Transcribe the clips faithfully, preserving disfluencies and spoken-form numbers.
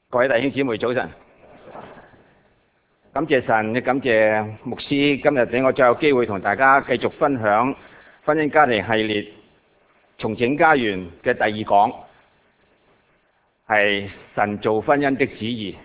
各位弟兄姊妹早晨，感謝神，感謝牧師今日俾我再有機會同大家繼續分享婚姻家庭系列重整家園嘅第二講，係神造婚姻的旨意。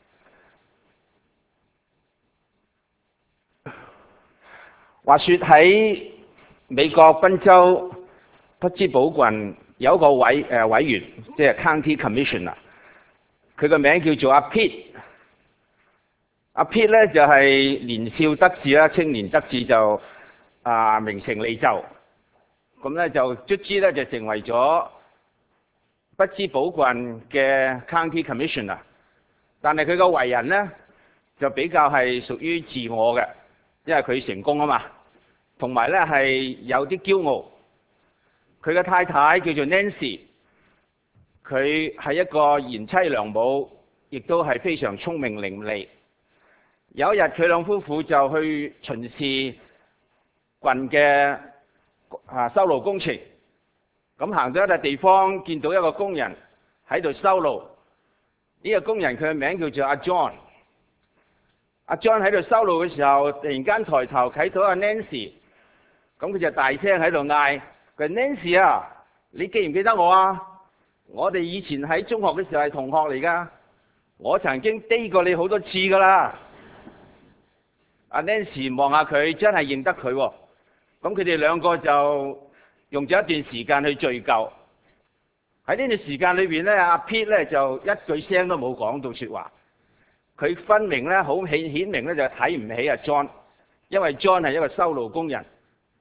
話說喺美國賓州匹茲堡郡有一個委誒委員，即係 County Commissioner。佢個名叫做阿 Pete， 阿 Pete 咧就係、是、年少得志啦，青年得志就啊名成利就，咁咧就卒之咧就成為咗匹茲堡郡嘅 County Commissioner。但係佢個為人咧就比較係屬於自我嘅，因為佢成功啊嘛，同埋咧係有啲驕傲。佢嘅太太叫做 Nancy。佢係一個賢妻良母，亦都係非常聰明伶俐。有一日，佢兩夫婦就去巡視郡嘅啊修路工程。咁行到一笪地方，見到一個工人喺度修路。呢、這個工人佢嘅名叫做阿 John。阿 John 喺度修路嘅時候，突然間抬頭睇到阿 Nancy， 咁佢就大聲喺度嗌：佢 Nancy 啊，你記唔記得我啊？我哋以前喺中學嘅時候係同學嚟噶，我曾經低過你好多次噶啦。阿 Nancy 望下佢，真係認得佢喎。咁佢哋兩個就用咗一段時間去敘舊。喺呢段時間裏邊咧，阿 Pete 咧就一句聲都冇講到說話。佢分明咧好顯顯明咧就睇唔起阿 John， 因為 John 係一個修路工人。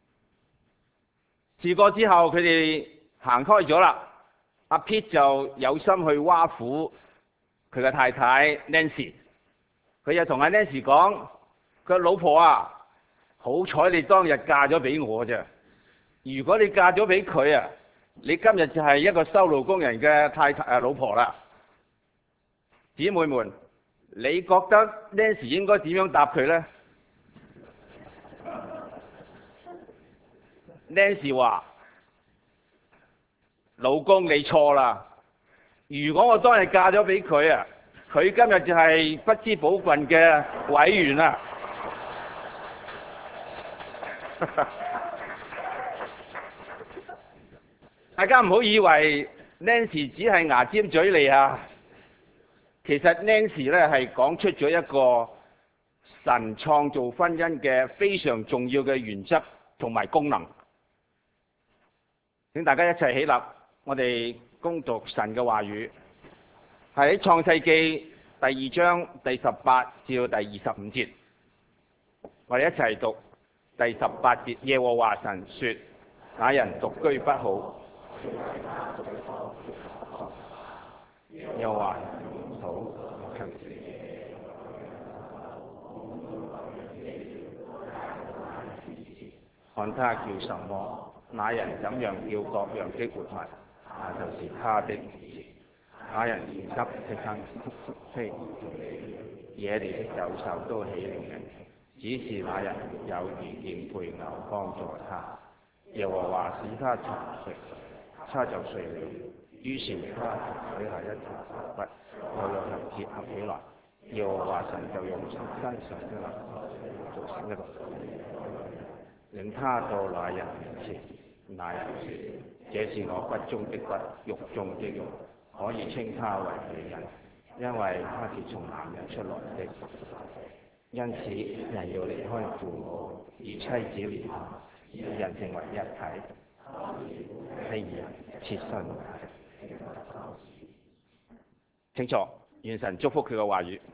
事過之後，佢哋行開咗啦。阿 Pete 就有心去挖苦佢嘅太太 Nancy， 佢就同阿 Nancy 講：佢老婆啊，好彩你當日嫁咗俾我啫，如果你嫁咗俾佢啊，你今日就係一個修路工人嘅太太啊老婆啦。姊妹們，你覺得 Nancy 應該點樣答佢呢？Nancy 話：老公你錯啦！如果我當日嫁咗俾佢啊，佢今日就係匹茲堡郡嘅委員啦。大家唔好以為 Nancy 只係牙尖嘴利啊，其實 Nancy 咧係講出咗一個神創造婚姻嘅非常重要嘅原則同埋功能。請大家一齊起立。我哋恭讀神嘅話語，係喺創世記第二章第十八至到第二十五節。我哋一齊讀第十八節。耶和華神說：那人獨居不好，又話好強看他叫什麼，那人怎樣叫各樣的活物，那就是他的名字。那人便急的生氣，野地的走獸都起了名，只是那人沒有遇見配偶幫助他。耶和華使他沉睡，他就睡了。於是他取下一條頭骨，又兩人結合起來。耶和華神就用身上的鱗做成一個，領他到那人面前。那人說：這是我骨中的骨，肉中的肉，可以稱他為女人，因為他是從男人出來的。因此人要離開父母，與妻子聯合，二人成為一體，係二人切身。請坐，願神祝福佢嘅話語。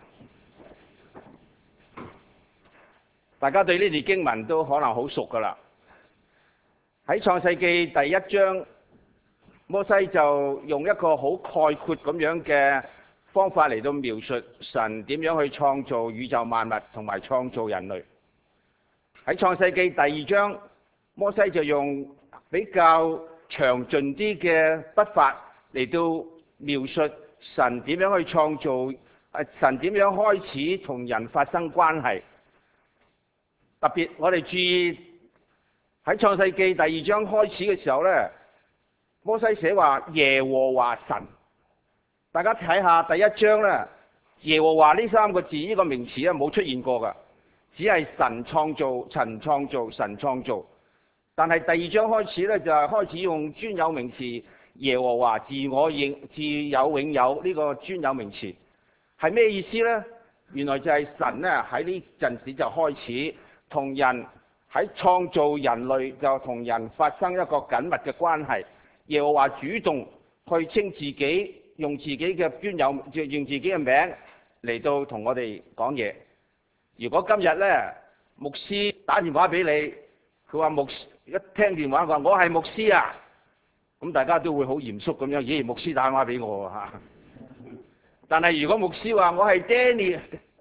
大家對呢段經文都可能好熟噶啦。喺創世記第一章，摩西就用一個好概括咁樣嘅方法嚟到描述神點樣去創造宇宙萬物同埋創造人類。喺創世記第二章，摩西就用比較詳盡啲嘅筆法嚟到描述神點樣去創造，神點樣開始同人發生關係。特別我哋注意喺創世記第二章開始嘅時候咧，摩西寫話耶和華神。 大家睇下第一章咧，耶和華呢三個字呢個名詞咧冇出現過㗎，只係神創造、神創造、神創造。但係第二章開始咧就係開始用專有名詞耶和華自我應自有永有呢個專有名詞，係咩意思呢？原來就係神咧喺呢陣時就開始同人喺創造人類，就同人發生一個緊密嘅關係。耶和華主動去稱自己，用自己嘅專有，用自己嘅名嚟到同我哋講嘢。如果今日咧牧師打電話俾你，佢話牧師一聽電話話我係牧師啊，咁大家都會好嚴肅咁樣，咦、哎、牧師打電話俾我嚇。但係如果牧師話我係 Danny，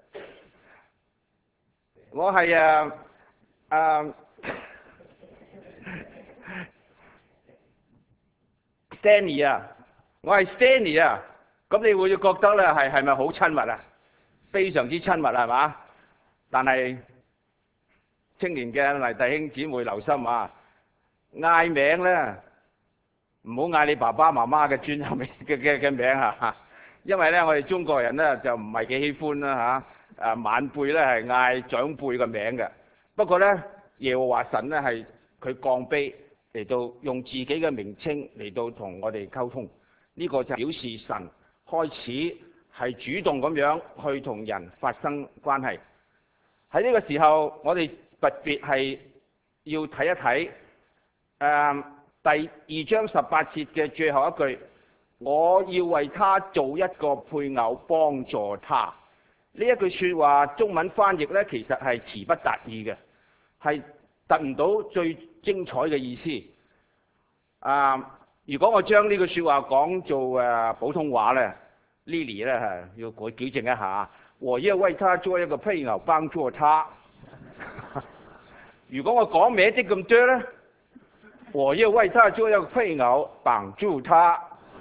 我係誒誒 Stanley 啊，我係 Stanley 啊，咁你會覺得咧係係咪好親密啊？非常之親密係嘛？但係青年嘅嚟弟兄姊妹留心啊，嗌名咧唔好嗌你爸爸媽媽嘅專有名嘅嘅嘅名啊，因為咧我哋中國人咧就唔係幾喜歡啦嚇，誒晚輩咧係嗌長輩嘅名嘅。不過咧耶和華神咧係佢降卑嚟到用自己嘅名稱嚟到同我哋溝通，呢、這個就表示神開始係主動咁樣去同人發生關係。喺呢個時候，我哋特別係要睇一睇誒、呃、第二章十八節嘅最後一句，我要為他做一個配偶幫助他。呢一句説話中文翻譯咧，其實係詞不達意嘅，係達唔到最精彩嘅意思。啊、呃，如果我將呢句説話講做誒、呃、普通話咧 ，Lily 咧係要改矯正一下。我要為他做一個配偶幫助他。如果我講歪啲咁多咧，我要為他做一個配偶幫助他。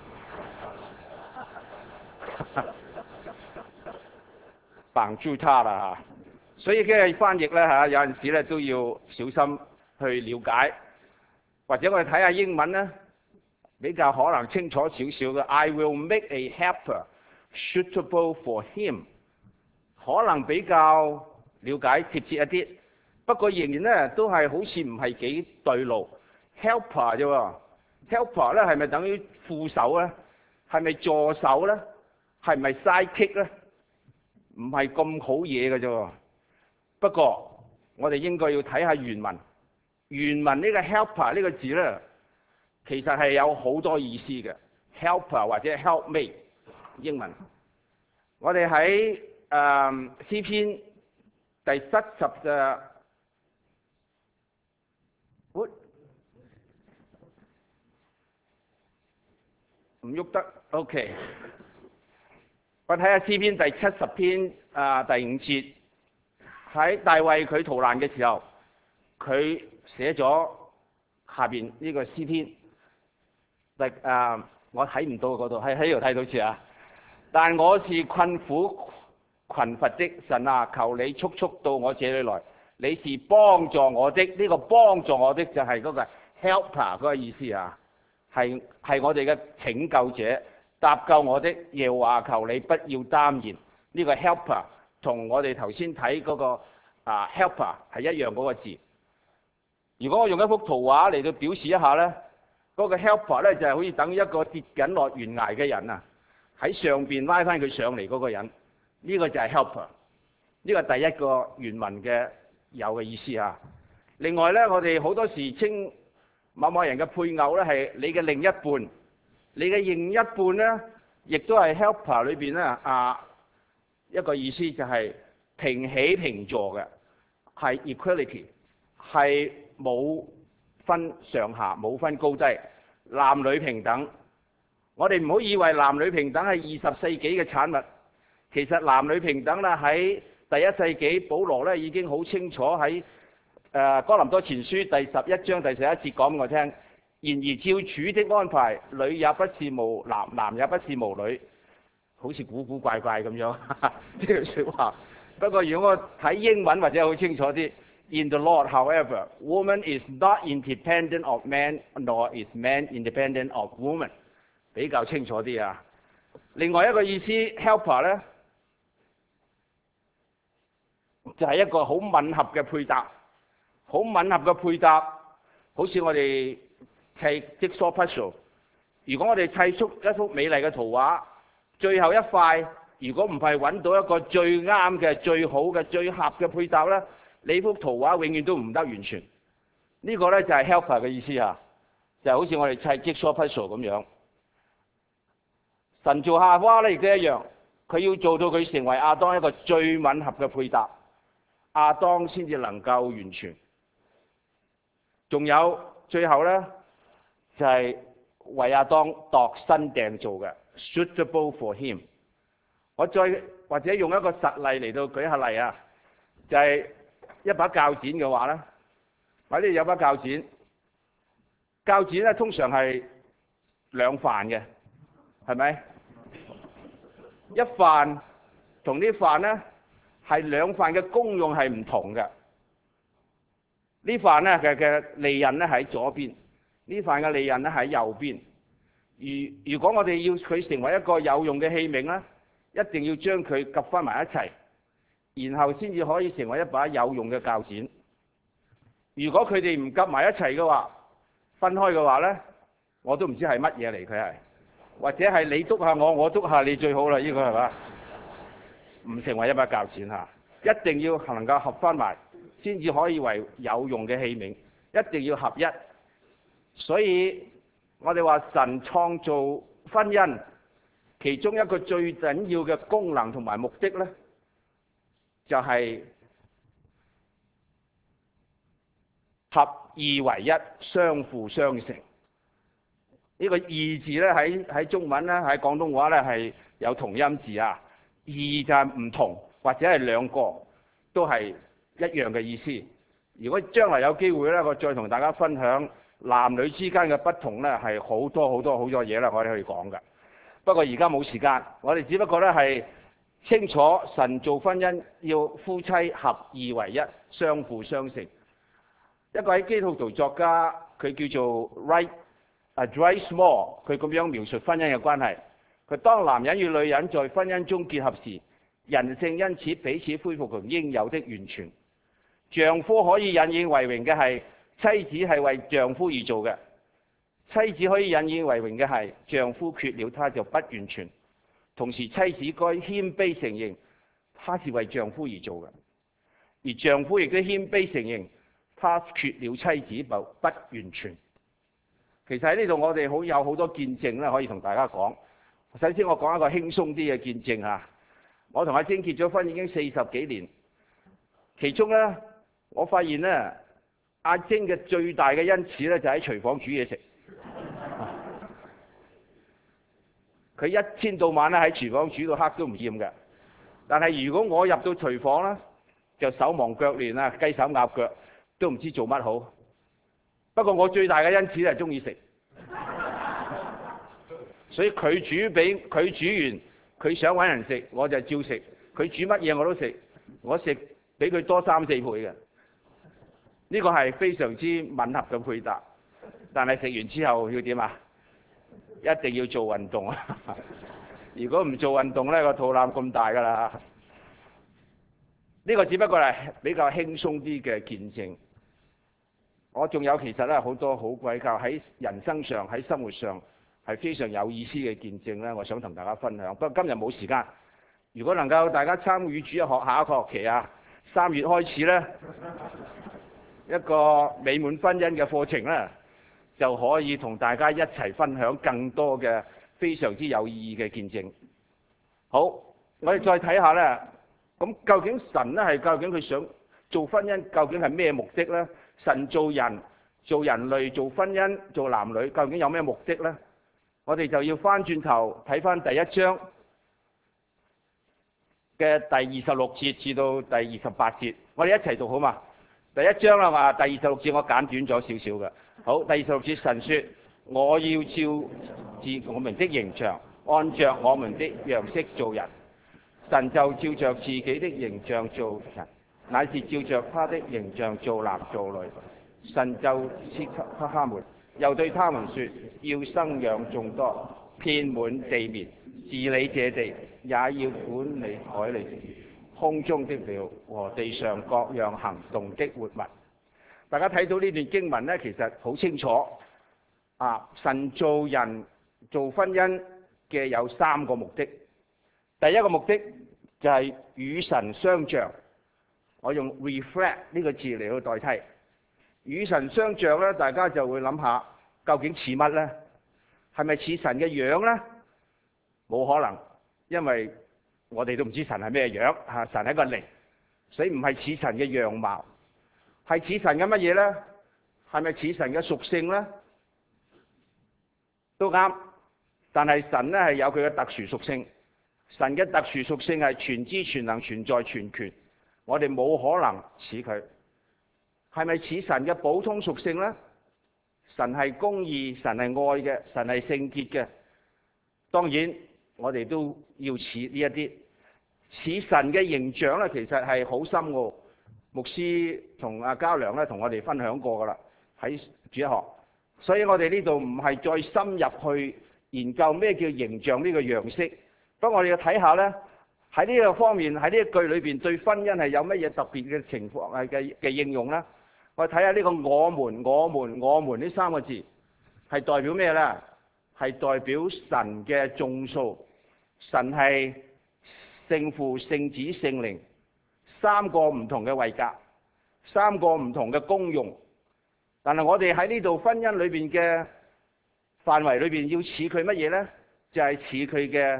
幫助他啦嚇，所以嘅翻譯咧嚇，有陣時咧都要小心去了解，或者我哋睇下英文咧，比較可能清楚少少嘅。I will make a helper suitable for him， 可能比較了解貼切一啲，不過仍然咧都係好似唔係幾對路。helper 啫喎 ，helper 咧係咪等於副手咧？係咪助手咧？係咪 sidekick 咧？唔係咁好嘢嘅啫。不過我哋應該要睇下原文。原文呢個 helper 呢個字咧，其實係有好多意思嘅。helper 或者 helpmate 英文。我哋喺誒詩篇第七十嘅，唔喐得 ，OK。我睇下詩篇第七十篇啊、呃、第五節，喺大衛佢逃難嘅時候，佢寫咗下邊呢個詩篇。第啊、呃，我睇唔到嗰度，喺喺度睇到字啊。但我是困苦困乏的，神啊，求你速速到我這裏來。你是幫助我的，呢、這個幫助我的就係嗰個 helper 嗰個意思啊，係係我哋嘅拯救者。搭救我的耶和華，求你不要耽延。呢、這個 helper 同我哋頭先睇嗰個啊 helper 係一樣嗰個字。如果我用一幅圖畫嚟到表示一下咧，嗰、那個 helper 咧就係好似等於一個跌緊落懸崖嘅人啊，喺上邊拉翻佢上嚟嗰個人，呢、這個就係 helper。呢個第一個原文嘅有嘅意思啊。另外咧，我哋好多時稱某某人嘅配偶咧係你嘅另一半。你嘅另一半咧，亦都係 helper 裏邊咧啊一個意思就係平起平坐嘅，係 equality， 係冇分上下，冇分高低，男女平等。我哋唔好以為男女平等係二十世紀嘅產物，其實男女平等咧喺第一世紀保羅咧已經好清楚喺誒哥林多前書第十一章第十一節講俾我聽。然而照主的安排，女也不是無男，男也不是無女，好似古古怪怪咁樣呢句説話。不過如果我睇英文或者好清楚啲 ，In the Lord, however, woman is not independent of man, nor is man independent of woman， 比較清楚啲啊。 另外一個意思 helper 咧，就係一個好吻合嘅配搭，好吻合嘅配搭，好似我哋砌 jigsaw puzzle。如果我哋砌出一幅美麗嘅圖畫，最後一塊如果唔係揾到一個最啱嘅、最好嘅、最合嘅配搭咧，你幅圖畫永遠都唔得完全。呢個咧就係 helper 嘅意思啊，就係好似我哋砌 jigsaw puzzle 咁樣。神做夏娃咧亦都一樣，佢要做到佢成為亞當一個最吻合嘅配搭，亞當先至能夠完全。仲有最後咧就係為亞當度身訂造嘅 suitable for him。我再或者用一個實例嚟到舉下例啊，就係一把鉸剪嘅話咧，或者有把鉸剪，鉸剪咧通常係兩範嘅，係咪？一範同呢範咧係兩範嘅功用係唔同嘅。呢範咧嘅嘅利刃咧喺左邊，呢範嘅利刃咧喺右邊。如如果我哋要佢成為一個有用嘅器皿咧，一定要將佢夾翻埋一齊，然後先至可以成為一把有用嘅鉸剪。如果佢哋唔夾埋一齊嘅話，分開嘅話咧，我都唔知係乜嘢嚟，佢係，或者係你督下我，我督下你最好啦，呢個係嘛？唔成為一把鉸剪嚇，一定要能夠合翻埋，先至可以為有用嘅器皿，一定要合一。所以我哋話神創造婚姻，其中一個最緊要嘅功能同埋目的咧，就係合二為一，相輔相成。呢個義字咧喺喺中文咧喺廣東話咧係有同音字啊，義就係唔同或者係兩個都係一樣嘅意思。如果將來有機會咧，我再同大家分享男女之間嘅不同咧，係好多好多好多嘢啦，我哋可以講㗎。不過而家冇時間，我哋只不過咧係清楚神做婚姻要夫妻合二為一，相輔相成。一個喺基督徒作家，佢叫做 Wright 啊 Dwight Small， 佢咁樣描述婚姻嘅關係。佢當男人與女人在婚姻中結合時，人性因此彼此恢復佢應有的完全。丈夫可以引以為榮嘅係妻子係為丈夫而做嘅。妻子可以引以為榮嘅係丈夫缺了她就不完全，同時妻子該謙卑承認她是為丈夫而做嘅，而丈夫亦都謙卑承認他缺了妻子不不完全。其實喺呢度我哋好有好多見證咧，可以同大家講。首先我講一個輕鬆啲嘅見證嚇，我同阿晶結咗婚已經四十幾年，其中咧我發現咧阿晶嘅最大嘅恩賜咧就喺廚房煮嘢食。佢一天到晚咧喺廚房煮到黑都唔厭嘅，但係如果我入到廚房咧，就手忙腳亂啊，雞手鴨腳都唔知做乜好。不過我最大嘅恩賜係中意食，所以佢煮俾佢煮完，佢想揾人食，我就照食。佢煮乜嘢我都食，我食比佢多三四倍嘅。呢個係非常之吻合嘅配搭。但係食完之後要點啊？一定要做運動啊！如果唔做運動咧，個肚腩咁大㗎啦。呢個只不過係比較輕鬆啲嘅見證。我仲有其實咧好多好鬼靠喺人生上喺生活上係非常有意思嘅見證咧，我想同大家分享。不過今日冇時間。如果能夠大家參與主日學下一個學期啊，三月開始咧一個美滿婚姻嘅課程咧，就可以同大家一齊分享更多嘅非常之有意義嘅見證。好，我哋再睇下咧，咁究竟神咧係究竟佢想做婚姻究竟係咩目的咧？神做人、做人類、做婚姻、做男女，究竟有咩目的咧？我哋就要翻轉頭睇翻第一章嘅第二十六節至到第二十八節，我哋一齊讀好嘛？第一章啦嘛，第二十六節我簡短咗少少嘅。好，第二十六節神說：我要照自我們的形象，按着我們的樣式做人。神就照着自己的形象做人，乃是照着他的形象做男做女。神就賜給他們，又對他們說：要生養眾多，遍滿地面， 治理這地，也要管理海裏空中的鳥和地上各樣行動的活物。大家睇到呢段經文呢，其實好清楚。啊，神造人做婚姻嘅有三個目的。第一個目的就係與神相像，我用 reflect 呢個字嚟去代替。與神相像咧，大家就會諗下究竟似乜呢？係咪似神嘅樣呢？冇可能，因為我哋都唔知神係咩樣嚇。神係一個靈，所以唔係似神嘅樣貌，係似神嘅乜嘢呢？係咪似神嘅屬性呢？都啱，但係神咧係有佢嘅特殊屬性。神嘅特殊屬性係全知全能全在全權，我哋冇可能似佢。係咪似神嘅普通屬性呢？神係公義，神係愛嘅，神係聖潔嘅。當然我哋都要似呢一啲。似神嘅形象咧，其實係好深奧。牧師同阿嘉良咧同我哋分享過噶啦，喺主日學。所以我哋呢度唔係再深入去研究咩叫形象呢個樣式，不過我哋要睇下呢，喺呢個方面，喺呢一句裏邊對婚姻係有乜嘢特別嘅情況係嘅嘅應用呢？我睇下呢個我們我們我們呢三個字係代表咩呢？係代表神嘅眾數，神係聖父聖子聖靈三個唔同嘅位格，三個唔同嘅功用。但係我哋喺呢度婚姻裏邊嘅範圍裏邊要似佢乜嘢呢？就係似佢嘅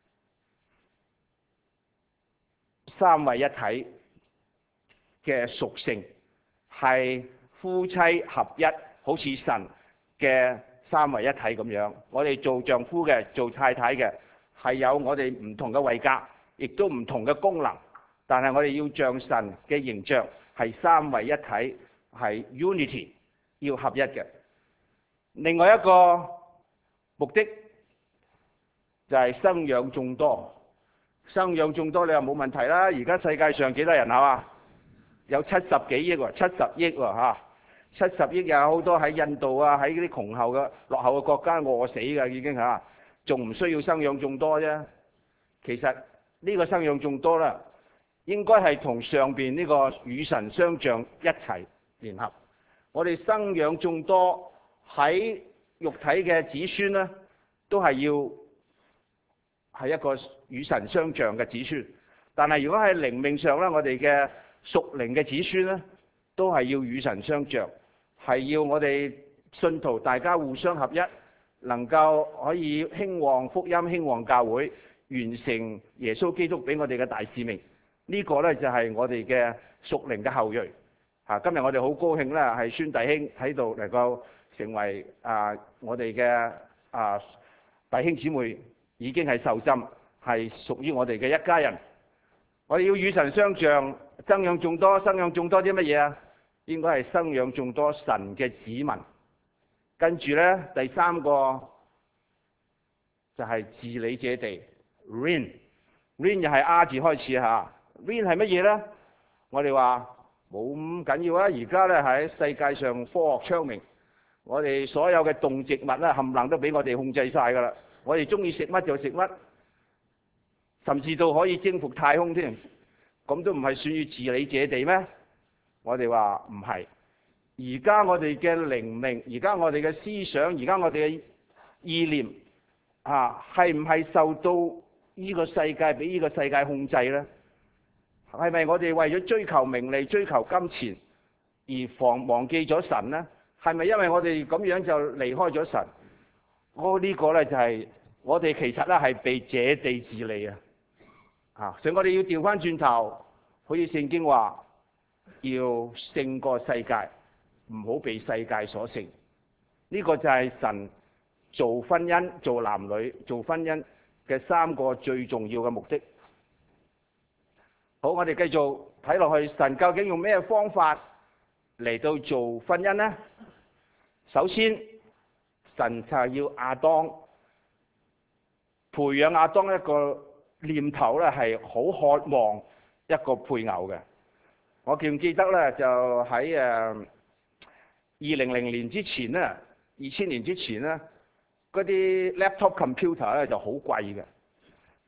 三位一體嘅屬性，係夫妻合一，好似神嘅三位一體咁樣。我哋做丈夫嘅，做太太嘅，係有我哋唔同嘅位格，亦都唔同嘅功能。但係我哋要像神嘅形象，係三位一體，係 unity。要合一嘅。另外一個目的就係生養眾多。生養眾多你話冇問題啦。而家世界上幾多人口啊？有七十幾億喎，七十億喎嚇。七十億有好多喺印度啊，喺啲窮後嘅落後嘅國家餓死㗎已經嚇，仲唔需要生養眾多啫？其實呢個生養眾多啦，應該係同上邊呢個與神相像一齊聯合。我哋生養眾多，喺肉體嘅子孫呢，都係要係一個與神相像嘅子孫。但係如果喺靈命上呢，我哋嘅屬靈嘅子孫呢，都係要與神相像，係要我哋信徒大家互相合一，能夠可以興旺福音、興旺教會，完成耶穌基督俾我哋嘅大使命。呢、這個呢，就係我哋嘅屬靈嘅後裔。啊！今日我哋好高興咧，係孫弟兄喺度能夠成為啊我哋嘅啊弟兄姊妹，已經係受浸，係屬於我哋嘅一家人。我哋要與神相像，生養眾多，生養眾多啲乜嘢啊？應該係生養眾多神嘅子民。跟住咧，第三個就係治理這地 ，reign，reign 又係 R 字開始嚇。reign 係乜嘢咧？我哋話。冇咁緊要啊！而家咧喺世界上科學昌明，我哋所有嘅動植物咧冚唪唥都俾我哋控制晒㗎啦。我哋中意食乜就食乜，甚至到可以征服太空添。咁都唔係算要治理這地咩？我哋話唔係。而家我哋嘅靈命，而家我哋嘅思想，而家我哋嘅意念啊，係唔係受到呢個世界俾呢個世界控制咧？係咪我哋為咗追求名利、追求金錢而忘忘記咗神呢？係咪因為我哋咁樣就離開咗神？我呢個呢，就係我哋其實咧係被這地治理啊！啊，所以我哋要調翻轉頭，好似聖經話，要勝過世界，唔好被世界所勝。呢個就係神做婚姻、做男女、做婚姻嘅三個最重要嘅目的。好，我哋繼續睇落去，神究竟用咩方法嚟到做婚姻呢？首先，神就係要亞當培養亞當一個念頭咧，係好渴望一個配偶嘅。我記唔記得咧？就喺誒二零零年之前咧，二千年之前咧，嗰啲 laptop computer 咧就好貴嘅。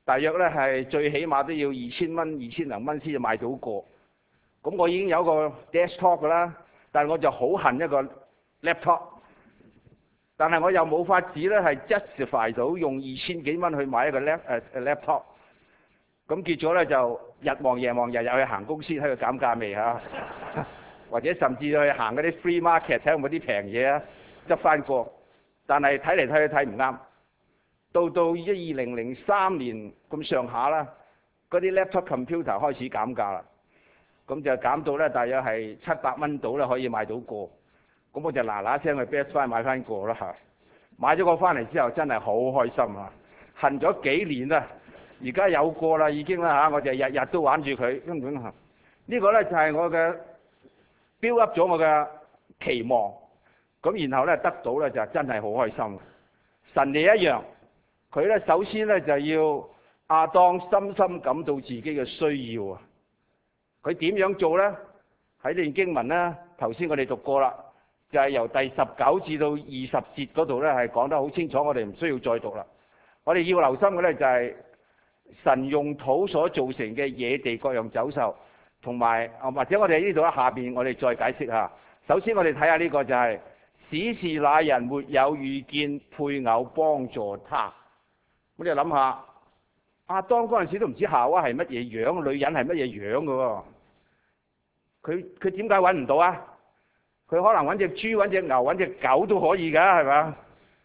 大約咧係最起碼都要二千蚊、二千零蚊先至買到個。咁我已經有個 desktop 㗎啦，但係我就好恨一個 laptop。但係我又冇法子咧係 justify 到用二千幾蚊去買一個 lap 誒誒 laptop。咁結咗咧就日望夜望，日日去行公司睇佢減價未嚇，或者甚至去行嗰啲 free market 睇下有冇啲平嘢啊，執翻個。但係睇嚟睇去睇唔啱。到到一二零零三年咁上下啦，嗰啲 laptop computer 開始減價啦，咁就減到咧大約係七百蚊到啦，可以買到個。咁我就嗱嗱聲去 Best Buy 買翻個啦嚇。買咗個翻嚟之後真係好開心啊！恨咗幾年啦，而家有個啦已經啦嚇，我就日日都玩住佢，根本嚇。呢個咧就係我嘅 build up 咗我嘅期望，咁然後咧得到咧就真係好開心。神亦一樣。佢咧首先咧就要亞當深深感到自己嘅需要啊！佢點樣做咧？喺呢段經文咧，頭先我哋讀過啦，就係由第十九至到二十節嗰度咧係講得好清楚，我哋唔需要再讀啦。我哋要留心嘅咧就係神用土所造成嘅野地各樣走獸，同埋啊或者我哋喺呢度喺下邊我哋再解釋下。首先我哋睇下呢個就係只是那人沒有遇見配偶幫助他。我哋諗下，亞當嗰陣時都唔知夏娃係乜嘢樣，女人係乜嘢樣嘅喎。佢佢點解揾唔到啊？佢可能揾隻豬、揾隻牛、揾隻狗都可以㗎，係咪？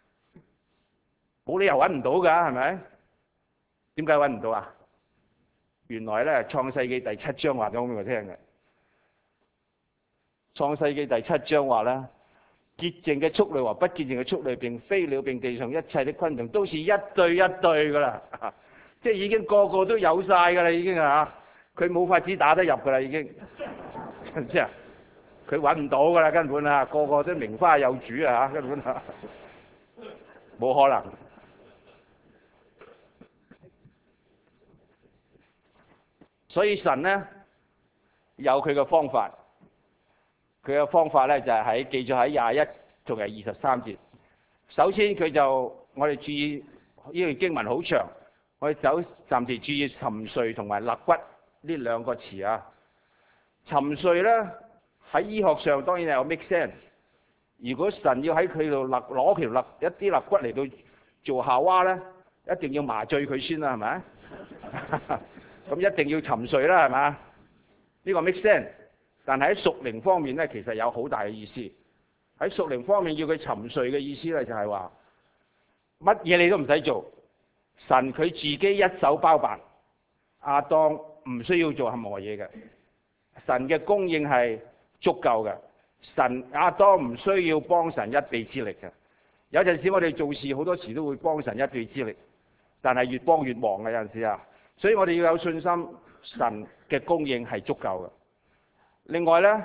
冇理由揾唔到㗎，係咪？點解揾唔到啊？原來咧，《創世記》第七章話咗俾我聽嘅，《創世記》第七章話咧，潔淨嘅畜類和不潔淨嘅畜類，並飛鳥並地上一切的昆蟲，都是一對一對噶啦，即係已經個個都有晒噶啦，已經啊，佢冇法子打得入噶啦，已經，知唔知啊？佢揾唔到噶啦，根本啊，個個都名花有主啊，根本啊，冇可能。所以神咧有佢嘅方法。佢嘅方法咧就係喺記咗喺廿一同埋二十三節。首先佢就我哋注意呢段經文好長，我哋走暫時注意沉睡同埋肋骨呢兩個詞啊。沉睡咧喺醫學上當然係有 make sense。如果神要喺佢度勒攞條肋一啲肋骨嚟到做夏娃咧，一定要麻醉佢先啦，係咪？咁一定要沉睡啦，係嘛？呢個 make sense。但係喺屬靈方面咧，其實有好大嘅意思。喺屬靈方面要佢沉睡嘅意思咧，就係話乜嘢你都唔使做，神佢自己一手包辦，亞當唔需要做任何嘢嘅。神嘅供應係足夠嘅，神亞當唔需要幫神一臂之力嘅。有陣時我哋做事好多時都會幫神一臂之力，但係越幫越忙嘅有陣時啊，所以我哋要有信心，神嘅供應係足夠嘅。另外咧，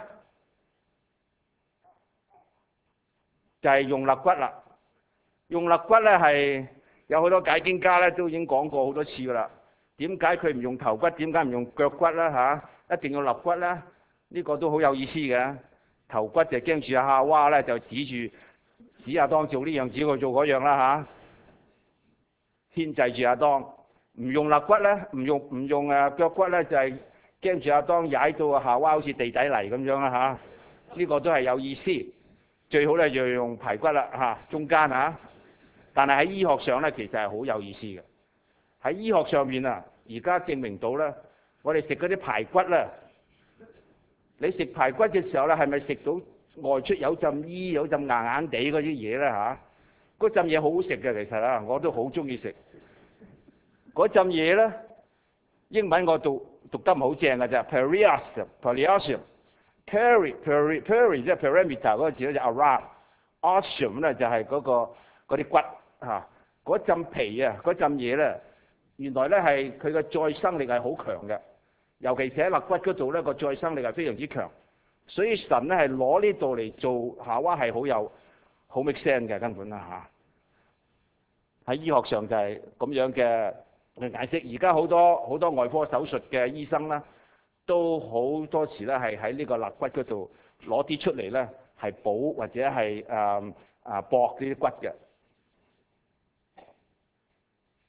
就係用肋骨啦。用肋骨咧係有好多解經家咧都已經講過好多次噶啦。點解佢唔用頭骨？點解唔用腳骨咧？嚇，一定要肋骨咧？呢個都好有意思嘅。頭骨就驚住阿夏娃咧，就指住指亞當做呢樣，指佢做嗰樣啦嚇，牽制住亞當。唔用肋骨咧，唔用唔用誒腳骨咧，就係驚住亞當踩到阿夏娃好似地底泥咁樣啦嚇。呢個都係有意思。最好咧就用排骨啦嚇，中間嚇。但係喺醫學上咧，其實係好有意思嘅。喺醫學上面啊，而家證明到咧，我哋食嗰啲排骨咧，你食排骨嘅時候咧，係咪食到外出有陣衣、有陣硬硬地嗰啲嘢咧嚇？嗰陣嘢好好食嘅，其實啊，我都好中意食。嗰陣嘢咧，英文我讀讀得唔好正嘅啫 ，periosum，periosum，peri peri peri 即係 perimeter 嗰個字咧就 around，osum 咧就係嗰個嗰啲骨嚇。嗰陣皮啊，嗰陣嘢咧，原來咧係佢嘅再生力係好強嘅，尤其是喺肋骨嗰度咧，個再生力係非常之強。所以神咧係攞呢度嚟做夏娃係好有好 make sense 嘅根本啦嚇。喺醫學上就係咁樣嘅去解釋。而家好多好多外科手術嘅醫生啦，都好多時咧係喺呢個肋骨嗰度攞啲出嚟咧，係補或者係誒誒駁呢啲骨嘅。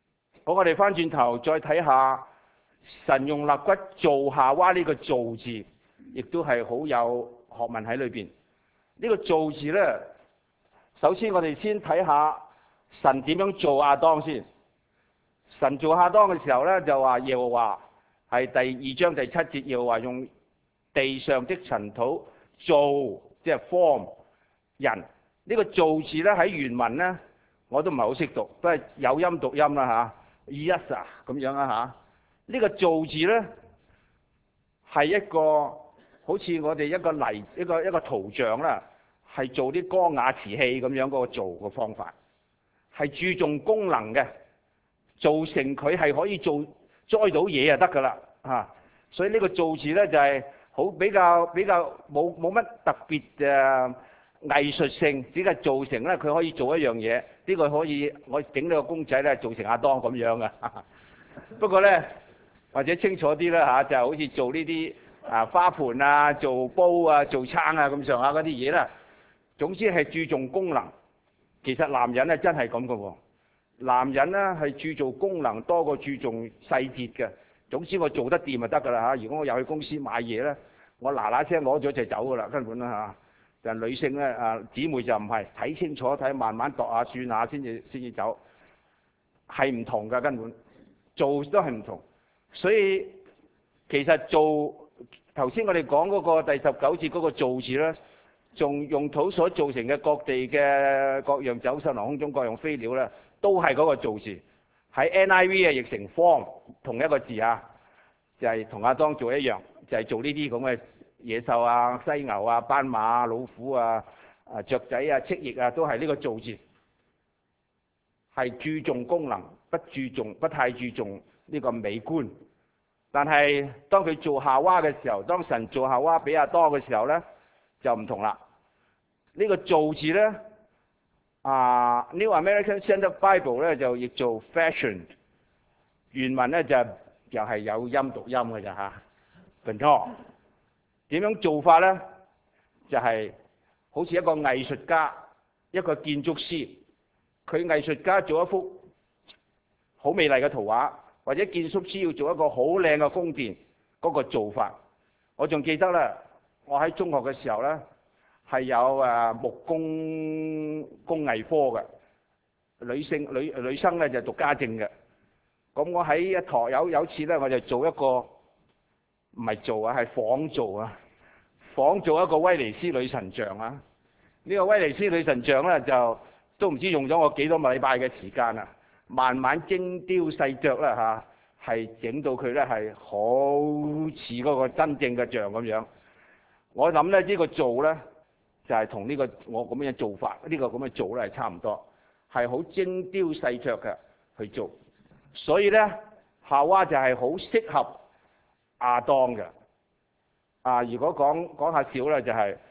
好，我哋翻轉頭再睇下神用肋骨做夏娃呢個造字，亦都係好有學問喺裏邊。呢個造字咧，首先我哋先睇下神點樣做亞當先。神做亞當嘅時候咧，就話耶和華係第二章第七節，耶和華用地上的塵土做，即係 form 人。呢個造字咧喺原文咧，我都唔係好識讀，都係有音讀音啦嚇 ，yes 啊咁樣啦嚇。呢個造字咧係一個好似我哋一個泥一個一個圖像啦，係做啲光瓦瓷器咁樣嗰個做嘅方法，係注重功能嘅，做成佢係可以做栽到嘢就得㗎啦嚇。所以呢個造字咧就係好比較比較冇冇乜特別嘅藝術性，只係做成咧佢可以做一樣嘢。呢個可以我整呢個公仔咧做成亞當咁樣嘅。不過咧或者清楚啲啦嚇，就係好似做呢啲啊花盆啊、做煲啊、做餐啊咁上下嗰啲嘢啦。總之係注重功能。其實男人咧真係咁嘅喎，男人咧係注重功能多過注重細節嘅。總之我做得掂就得㗎啦嚇。如果我又去公司買嘢咧，我嗱嗱聲攞咗就走㗎啦，根本啦嚇。但係女性咧啊，姊妹就唔係睇清楚睇，慢慢度下算下先至先至走，係唔同㗎，根本做都係唔同。所以其實做頭先我哋講嗰個第十九節嗰個造字咧，仲用土所造成嘅各地嘅各樣走獸、空中各樣飛鳥咧，都係嗰個造字。喺 N I V 啊譯成 form 同一個字啊，就係同亞當做一樣，就係做呢啲咁嘅野獸啊、犀牛啊、斑馬啊、老虎啊、啊雀仔啊、蜥蜴啊，都係呢個造字，係注重功能，不注重不太注重呢個美觀。但係當佢做夏娃嘅時候，當神做夏娃俾亞當嘅時候咧，就唔同啦。呢個造字咧。啊、uh, ，New American Standard Bible 咧就譯做 fashion， 原文咧就又係有音讀音嘅咋嚇。唔錯，點樣做法咧？就係、是、好似一個藝術家，一個建築師，佢藝術家做一幅好美麗嘅圖畫，或者建築師要做一個好靚嘅宮殿，嗰、那個做法。我仲記得咧，我喺中學嘅時候咧。係有誒木工工藝科嘅女性女女生咧就讀家政嘅。咁我喺一堂有有次咧，我就做一個唔係做啊，係仿做啊，仿做一個威尼斯女神像啊。呢個威尼斯女神像咧就都唔知用咗我幾多個禮拜嘅時間啊，慢慢精雕細琢啦嚇，係整到佢咧係好似嗰個真正嘅像咁樣。我諗咧呢個做咧。就係同呢個我咁樣做法，呢、這個咁嘅做咧係差唔多，係好精雕細琢嘅去做。所以咧，夏娃就係好適合亞當嘅。啊，如果講講下少咧，就係、是、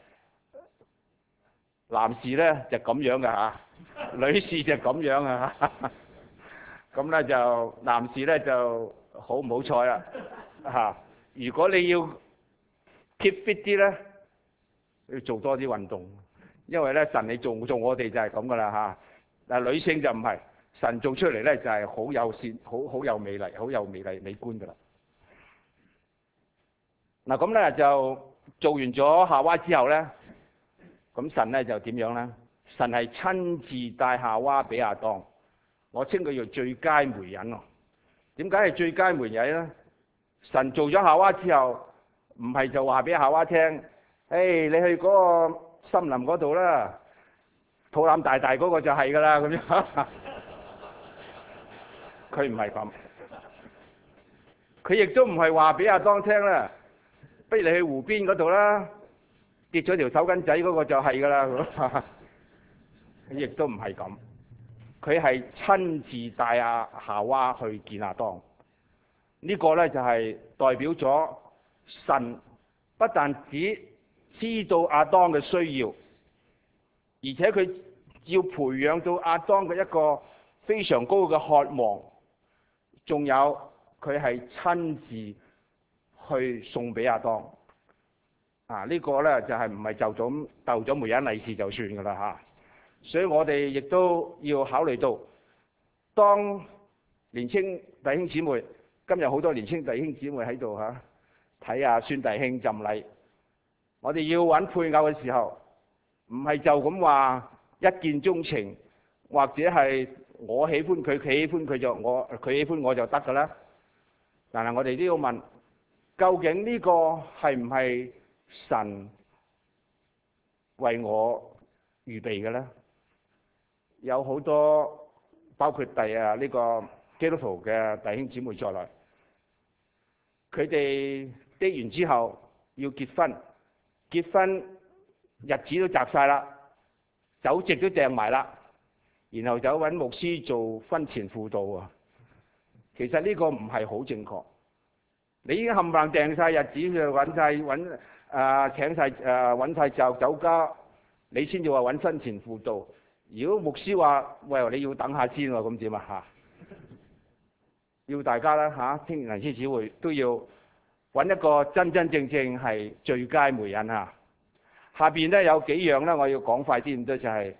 男士咧就咁樣嘅嚇，女士就咁樣啊。咁咧就男士咧就好唔好彩啦嚇。如果你要 keep fit 啲咧，要做多啲運動，因為咧神你做做我哋就係咁噶啦嚇。但係女性就唔係，神做出嚟咧就係好有善、好好有美麗、好有美麗美觀噶啦。嗱咁咧就做完咗夏娃之後咧，咁神咧就點樣咧？神係親自帶夏娃俾亞當，我稱佢做最佳媒人喎。點解係最佳媒人咧？神做咗夏娃之後，唔係就話俾夏娃聽。誒，hey, 你去嗰個森林嗰度啦，肚腩大大嗰個就係㗎啦，咁樣。佢唔係咁，佢亦都唔係話俾亞當聽啦。不如你去湖邊嗰度啦，跌咗條手巾仔嗰個就係㗎啦。佢亦都唔係咁，佢係親自帶阿夏娃去見亞當。呢、這個咧就係代表咗神不但只知道亞當嘅需要，而且佢要培養到亞當嘅一個非常高嘅渴望，仲有佢係親自去送俾亞當。啊，呢、這個呢，就係唔係就咁逗咗媒人利是就算㗎啦嚇。所以我哋亦都要考慮到，當年青弟兄姊妹，今日好多年青弟兄姊妹喺度嚇睇下孫弟兄浸禮。我哋要揾配偶嘅時候，唔係就咁話一見鍾情，或者係我喜歡佢，佢喜歡佢就我，佢喜歡我就得㗎啦。但係我哋都要問，究竟呢個係唔係神為我預備嘅咧？有好多包括第啊呢個基督徒嘅弟兄姊妹在內，佢哋結完之後要結婚，結婚日子都擇晒啦，酒席都訂埋啦，然後就揾牧師做婚前輔導啊。其實呢個唔係好正確。你已經冚唪唥訂晒日子，去揾晒揾啊請晒誒揾晒就酒家，你先至話揾婚前輔導。如果牧師話喂，你要等下先喎，咁點啊嚇？要大家咧嚇，青年人先至會都要揾一個真真正正係最佳媒人啊！下邊咧有幾樣咧，我要講快啲咁多，就係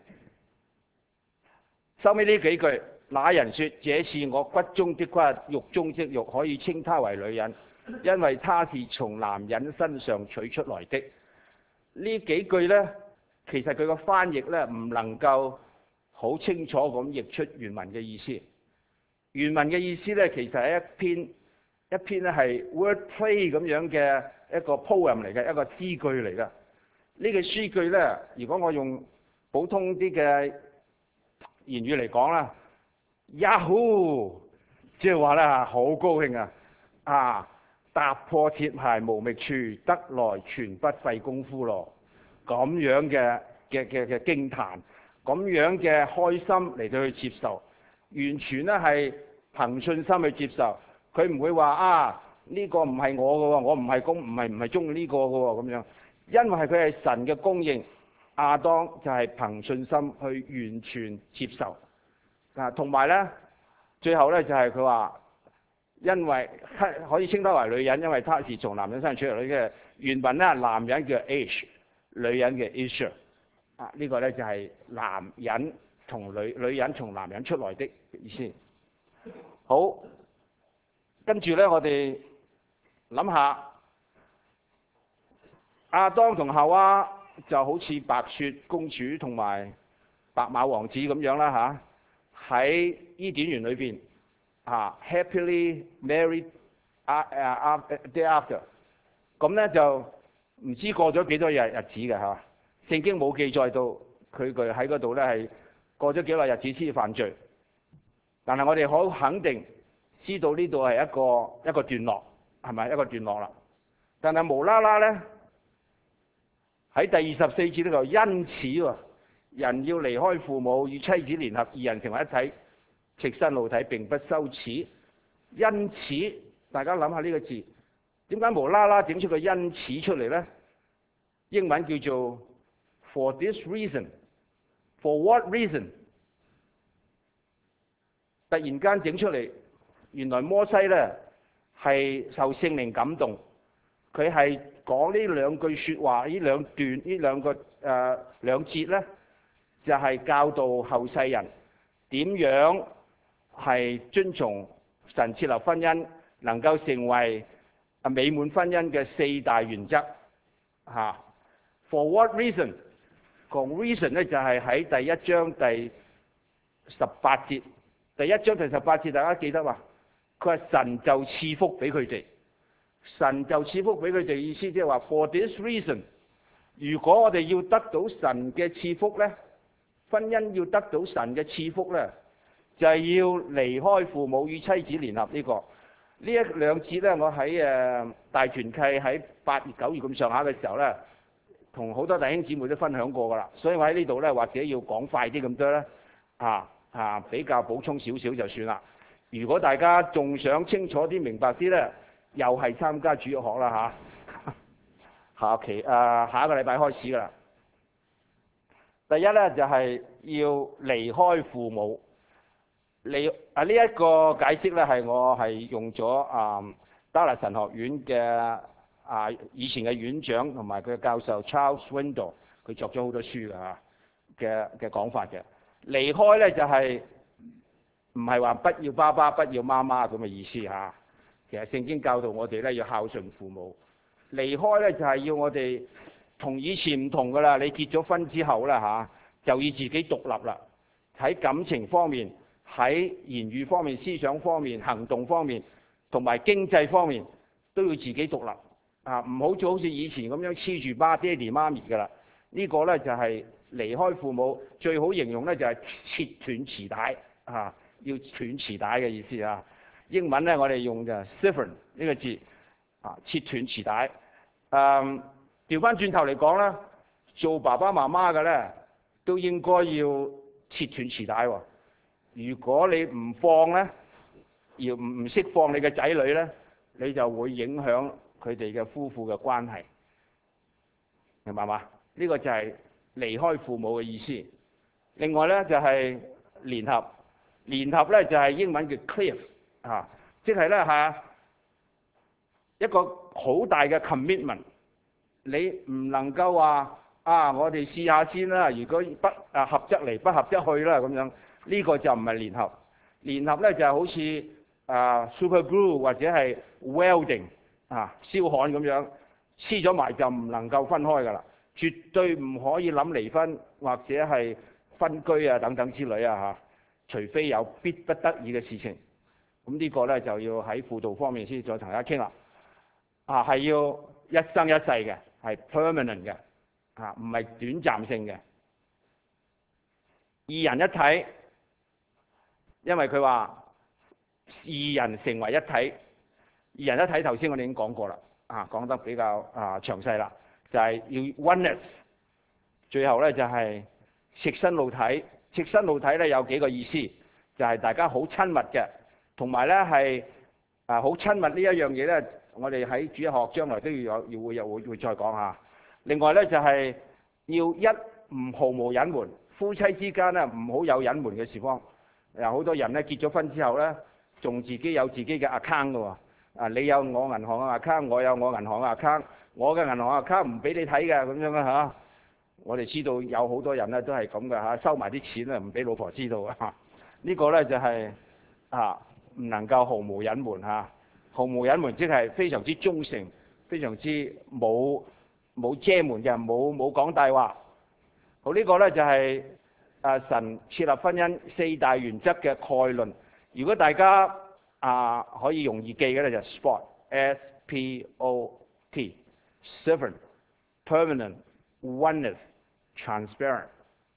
收尾呢幾句。那人說：這是我骨中的骨，肉中的肉，可以稱她為女人，因為她是從男人身上取出來的。呢幾句咧，其實佢個翻譯咧唔能夠好清楚咁譯出原文嘅意思。原文嘅意思咧，其實係一篇一篇咧係 wordplay 咁樣嘅一個 poem 嚟嘅，一個詩句嚟嘅。呢個詩句咧，如果我用普通啲嘅言語嚟講啦 ，Yahoo， 即係話咧好高興啊！啊，踏破鐵鞋無覓處，得來全不費功夫咯。咁樣嘅嘅嘅嘅驚嘆，咁樣嘅開心嚟到去接受，完全咧係憑信心去接受。佢唔會話啊呢個唔係我嘅喎，我唔係公唔係唔係中意呢個嘅喎咁樣，因為佢係神嘅供應。亞當就係憑信心去完全接受。啊，同埋咧，最後咧就係佢話，因為可以稱得為女人，因為她是從男人身上取嚟嘅。原文咧，男人叫 Ish， 女人嘅 Isha。啊，呢個咧就係男人同女女人從男人出來的意思。好，跟住咧，我哋諗下，亞當同夏娃就好似白雪公主同埋白馬王子咁樣啦嚇。喺伊甸園裏邊啊 ，happily married 啊啊 day after， 咁咧就唔知過咗幾多日日子嘅係嘛？聖經冇記載到佢佢喺嗰度咧係過咗幾耐日子先至犯罪，但係我哋好肯定知道呢度係一個一個段落，係咪一個段落啦？但係無啦啦咧喺第二十四節呢度，因此喎。人要離開父母與妻子聯合，二人成為一體，赤身露體並不羞恥。因此，大家諗下呢個字，點解無啦啦整出個因此出嚟咧？英文叫做 for this reason，for what reason？ 突然間整出嚟，原來摩西咧係受聖靈感動，佢係講呢兩句説話，呢兩段呢兩個誒、呃、兩節咧。就係教導後世人點樣係遵從神設立婚姻，能夠成為啊美滿婚姻嘅四大原則嚇。For what reason？ 個 reason 咧就係喺第一章第十八節。第一章第十八節大家記得嘛？佢話神就賜福俾佢哋，神就賜福俾佢哋意思即係話 for this reason。如果我哋要得到神嘅賜福咧，婚姻要得到神嘅賜福咧，就係、是、要離開父母與妻子聯合呢、這個。呢一兩節咧，我喺誒大團契喺八月九月咁上下嘅時候咧，同好多弟兄姊妹都分享過噶啦。所以我喺呢度咧，或者要講快啲咁多咧，啊啊比較補充少少就算啦。如果大家仲想清楚啲、明白啲咧，又係參加主日學啦嚇。下期誒、呃、下一個禮拜開始噶啦。第一咧就係、是、要離開父母，離啊呢一、這個解釋咧係我係用咗啊達拉神學院嘅啊以前嘅院長同埋佢嘅教授 Charles Swindoll， 佢作咗好多書嘅嚇嘅嘅講法嘅。離開咧就係、是、 唔係話不要爸爸不要媽媽咁嘅意思嚇。其實聖經教導我哋咧要孝順父母，離開咧就係要我哋同以前唔同噶啦。你結咗婚之後啦嚇，就要自己獨立啦。喺感情方面、喺言語方面、思想方面、行動方面，同埋經濟方面都要自己獨立啊！唔好做好似以前咁樣黐住巴爹哋媽咪噶啦。呢個咧就係離開父母最好形容咧就係切斷臍帶啊！要斷臍帶嘅意思啊！英文咧我哋用就 sever 呢個字啊，切斷臍帶。誒調翻轉頭嚟講啦，做爸爸媽媽嘅咧都應該要切斷臍帶喎。如果你唔放咧，要唔唔識放你嘅仔女咧，你就會影響佢哋嘅夫婦嘅關係，明白嘛？呢個就係離開父母嘅意思。另外咧就係聯合，聯合咧就係英文叫 cleave 啊，即係咧嚇一個好大嘅 commitment。你唔能夠話啊，我哋試下先啦，如果不啊合則嚟，不合則去啦咁樣，呢個就唔係聯合。聯合咧就係好似啊 super glue 或者係 welding 啊燒焊咁樣黐咗埋就唔能夠分開㗎啦，絕對唔可以諗離婚或者係分居啊等等之類啊嚇，除非有必不得已嘅事情。咁呢個咧就要喺輔導方面先再同大家傾啦。啊，係要一生一世嘅，係 permanent 嘅，啊唔係短暫性嘅。二人一體，因為佢話二人成為一體。二人一體頭先我哋已經講過啦，啊講得比較啊詳細啦，就係、是、要 oneness。最後咧就係赤身露體，赤身露體咧有幾個意思，就係、是、大家好親密嘅，同埋咧係啊好親密呢一樣嘢咧，我哋喺主日學將來都要有，要會有會會再講下。另外咧就係、是、要一唔毫無隱瞞，夫妻之間咧唔好有隱瞞嘅事況。有好多人咧結咗婚之後咧，仲自己有自己嘅 account 㗎喎。啊，你有我銀行嘅 account，我有我銀行嘅 account，我嘅銀行 account 唔俾你睇嘅咁樣啊嚇。我哋知道有好多人咧都係咁嘅嚇，收埋啲錢咧唔俾老婆知道啊。呢個咧就係啊唔能夠毫無隱瞞嚇，毫無隱瞞即係非常之忠誠，非常之冇冇遮瞞嘅，冇冇講大話。好，呢個咧就係啊神設立婚姻四大原則嘅概論。如果大家啊可以容易記嘅咧就 spot S P O T seven permanent oneness transparent。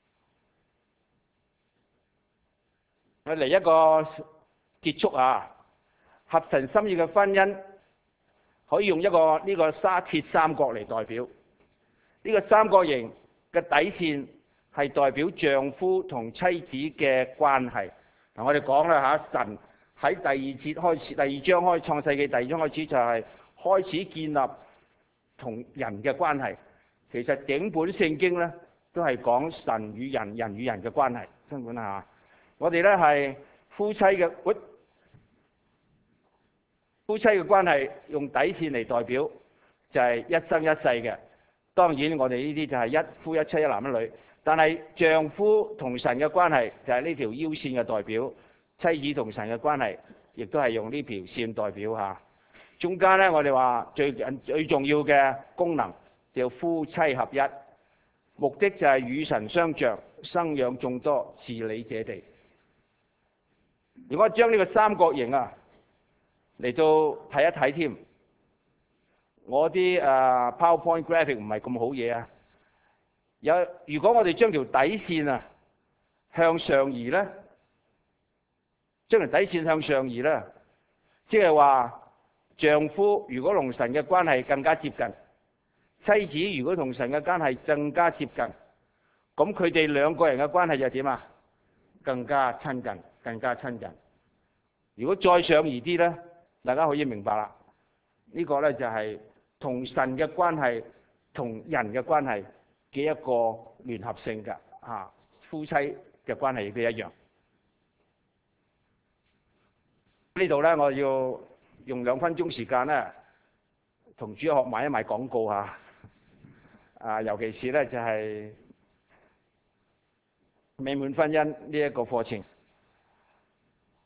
我嚟一個結束啊！合神心意嘅婚姻可以用一個呢個沙鐵三角嚟代表。呢個三角形嘅底線係代表丈夫同妻子嘅關係。嗱，我哋講啦嚇，神喺第二節開始，第二章開創世記第二章開始就係開始建立同人嘅關係。其實整本聖經咧都係講神與人、人與人嘅關係。根本嚇，我哋咧係夫妻嘅，喂，夫妻嘅關係用底線嚟代表，就係一生一世嘅。當然我哋呢啲就係一夫一妻一男一女，但係丈夫同神嘅關係就係呢條腰線嘅代表。妻子同神嘅關係，亦都係用呢條線代表嚇。中間咧，我哋話最緊最重要嘅功能叫夫妻合一，目的就係與神相像，生養眾多，治理這地。如果將呢個三角形啊嚟到睇一睇添，我啲誒 PowerPoint graphic 唔係咁好嘢啊。有如果我哋將條底線啊向上移咧？將條底線向上移啦，即係話丈夫如果同神嘅關係更加接近，妻子如果同神嘅關係更加接近，咁佢哋兩個人嘅關係就點啊？更加親近，更加親近。如果再上移啲咧，大家可以明白啦。呢個咧就係同神嘅關係同人嘅關係嘅一個聯合性嘅啊，夫妻嘅關係亦都一樣。呢度咧，我要用兩分鐘時間咧，同主日學賣一賣廣告嚇。啊，尤其是咧就係美滿婚姻呢一個課程。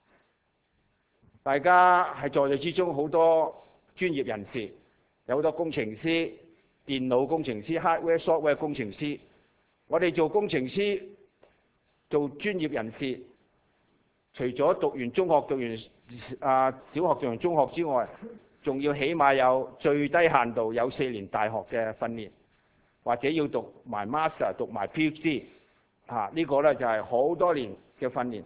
大家喺在座之中好多專業人士，有好多工程師、電腦工程師、hardware、software 工程師。我哋做工程師、做專業人士，除咗讀完中學、讀完啊小學、讀完中學之外，仲要起碼有最低限度有四年大學嘅訓練，或者要讀埋 master、讀埋 PhD， 啊呢個咧就係好多年嘅訓練，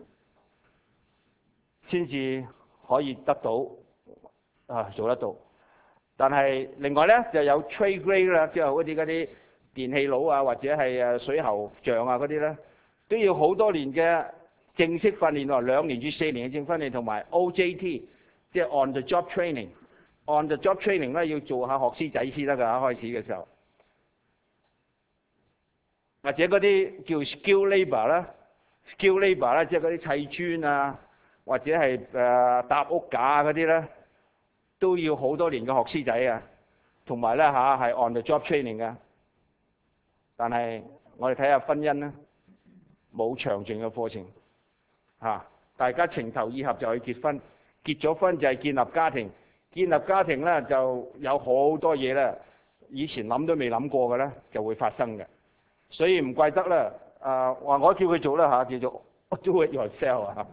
先至可以得到啊做得到。但係另外咧就有 trade grade 啦，即係好似嗰啲電器佬啊，或者係誒水喉匠啊嗰啲咧，都要好多年嘅正式訓練，兩年至四年嘅正式訓練，同埋 O J T， 即係 on the job training。on the job training 咧要做下學師仔先得㗎，開始嘅時候。或者嗰啲叫 skill labour 啦 ，skill labour 啦，即係嗰啲砌磚啊，或者係誒搭屋架嗰啲咧，都要好多年嘅學師仔啊，同埋咧嚇係 on the job training 嘅。但係我哋睇下婚姻咧，冇詳盡嘅課程嚇，大家情投意合就去結婚，結咗婚就係建立家庭，建立家庭咧就有好多嘢咧，以前諗都未諗過嘅咧就會發生嘅。所以唔怪得啦，啊話我叫佢做啦嚇，叫做 do it yourself 啊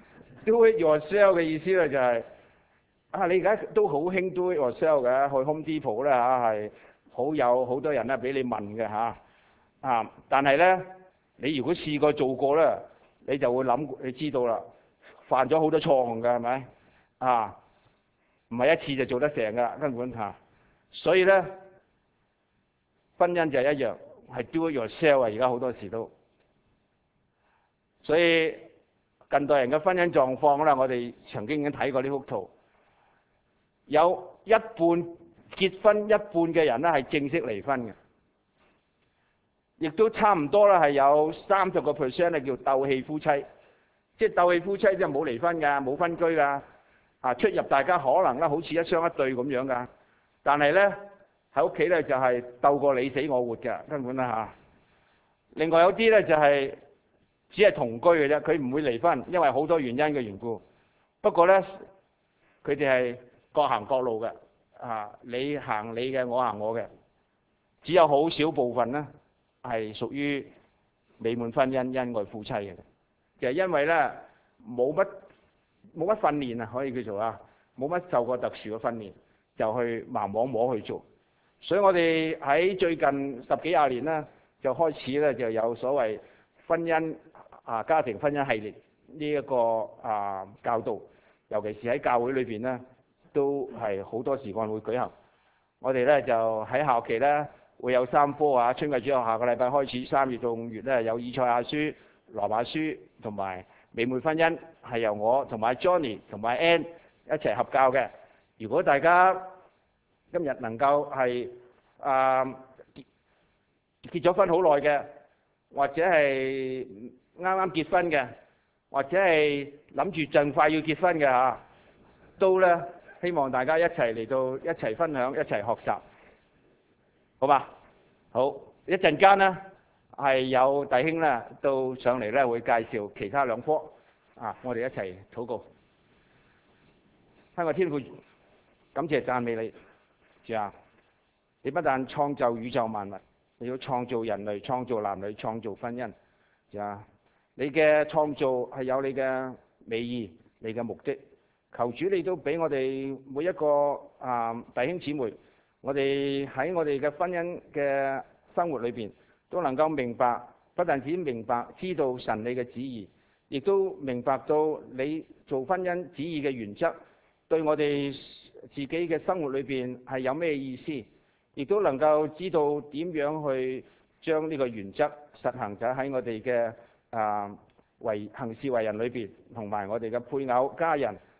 ，do it yourself 嘅意思咧就係啊你而家都好興 do it yourself 嘅，去 Home Depot 咧嚇係好有好多人咧俾你問嘅嚇啊，但係咧你如果試過做過咧，你就會諗你知道啦，犯咗好多錯誤嘅係咪啊？唔係一次就做得成㗎，根本嚇。所以咧婚姻就係一樣。係 do it yourself 啊！而家好多時都，所以近代人嘅婚姻狀況咧，我哋曾經已經睇過呢幅圖，有一半結婚，一半嘅人咧係正式離婚嘅，亦都差唔多啦，係有三十個 percent 咧叫鬥氣夫妻，即係鬥氣夫妻即係冇離婚㗎，冇分居㗎，啊出入大家可能咧好似一雙一對咁樣㗎，但係咧。喺屋企咧就係鬥過你死我活嘅，根本啦嚇。另外有啲咧就係只係同居嘅啫，佢唔會離婚，因為好多原因嘅緣故。不過咧，佢哋係各行各路嘅，啊你行你嘅，我行我嘅。只有好少部分咧係屬於美滿婚姻、恩愛夫妻嘅，就係因為咧冇乜冇乜訓練啊，可以叫做啊，冇乜受過特殊嘅訓練，就去盲摸摸去做。所以我哋喺最近十幾廿年咧，就開始咧就有所謂婚姻啊家庭婚姻系列呢一個啊教導，尤其是喺教會裏邊咧，都係好多時間會舉行。我哋咧就喺下學期咧會有三科啊，春季主日下個禮拜開始，三月到五月咧有以賽亞書、羅馬書同埋美滿婚姻，係由我同埋 Johnny 同埋 Ann 一齊合教嘅。如果大家今日能夠係啊結結咗婚好耐嘅，或者係啱啱結婚嘅，或者係諗住盡快要結婚嘅嚇，都咧希望大家一齊嚟到一齊分享，一齊學習，好嘛？好，一陣間咧係有弟兄咧到上嚟咧會介紹其他兩科啊，我哋一齊禱告。親愛天父，感謝讚美你。主啊，你不但創造宇宙萬物，你要創造人類、創造男女、創造婚姻。主啊，你嘅創造係有你嘅美意、你嘅目的。求主你都俾我哋每一個啊弟兄姊妹，我哋喺我哋嘅婚姻嘅生活裏邊，都能夠明白，不但止明白知道神你嘅旨意，亦都明白到你做婚姻旨意嘅原則，對我哋自己嘅生活裏邊係有咩意思，亦都能夠知道點樣去將呢個原則實行咗喺我哋嘅啊為行事為人裏邊，同埋我哋嘅配偶、家人